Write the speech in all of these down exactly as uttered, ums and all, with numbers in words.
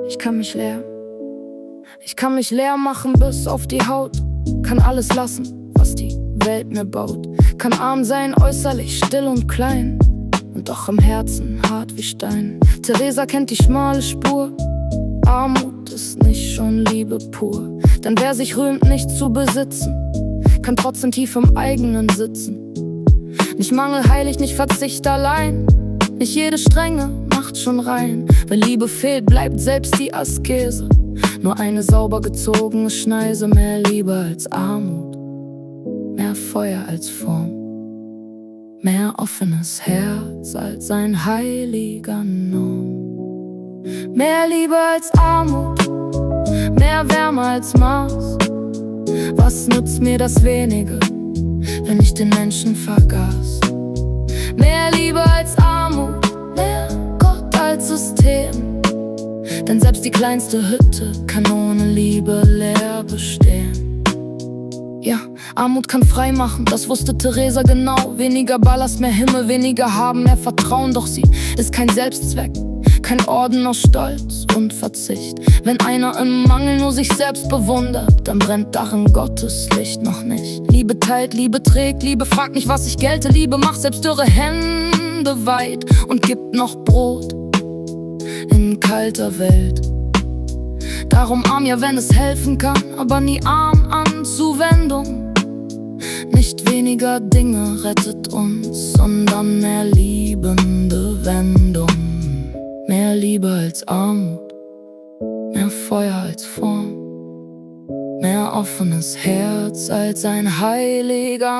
Ich kann mich leer, ich kann mich leer machen bis auf die Haut. Kann alles lassen, was die Welt mir baut. Kann arm sein, äußerlich still und klein, und doch im Herzen hart wie Stein. Theresa kennt die schmale Spur. Armut ist nicht schon Liebe pur. Denn wer sich rühmt, nichts zu besitzen, kann trotzdem tief im eigenen sitzen. Nicht Mangel heilig, nicht Verzicht allein. Nicht jede Strenge macht schon rein. Wenn Liebe fehlt, bleibt selbst die Askese nur eine sauber gezogene Schneise. Mehr Liebe als Armut, mehr Feuer als Form, mehr offenes Herz als ein heiliger Norm. Mehr Liebe als Armut, mehr Wärme als Mars. Was nützt mir das Wenige, wenn ich den Menschen vergaß? Mehr Liebe als Armut, mehr Gott als System. Denn selbst die kleinste Hütte kann ohne Liebe leer bestehen. Ja, Armut kann frei machen, das wusste Theresa genau. Weniger Ballast, mehr Himmel, weniger haben, mehr Vertrauen. Doch sie ist kein Selbstzweck, kein Orden aus Stolz und Verzicht. Wenn einer im Mangel nur sich selbst bewundert, dann brennt darin Gottes Licht noch nicht. Liebe teilt, Liebe trägt, Liebe fragt nicht, was ich gelte. Liebe macht selbst dürre Hände weit und gibt noch Brot in kalter Welt. Darum arm, ja, wenn es helfen kann, aber nie arm an Zuwendung. Nicht weniger Dinge rettet uns, sondern mehr liebende Wendung. Mehr Liebe als Armut, mehr Feuer als Form, mehr offenes Herz als ein heiliger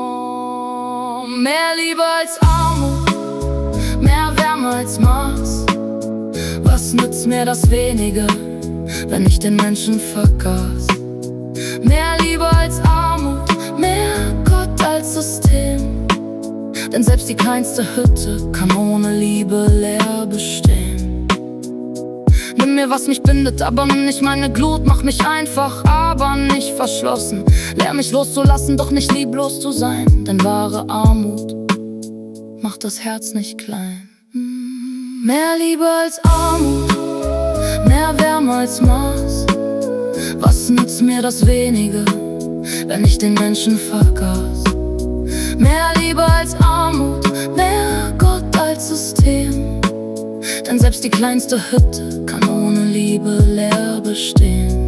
Norm. Mehr Liebe als Armut, mehr Wärme als Mars. Was nützt mir das Wenige, wenn ich den Menschen vergaß? Mehr Liebe als Armut, mehr Gott als System. Denn selbst die kleinste Hütte kann ohne Liebe leer bestehen. Nimm mir, was mich bindet, aber nimm nicht meine Glut. Mach mich einfach, aber nicht verschlossen. Lehr mich loszulassen, doch nicht lieblos zu sein. Denn wahre Armut macht das Herz nicht klein. Mehr Liebe als Armut, mehr Wärme als Mars. Was nützt mir das Wenige, wenn ich den Menschen vergaß? Mehr Liebe als Armut, mehr Gott als System. Denn selbst die kleinste Hütte kann ohne Liebe leer bestehen.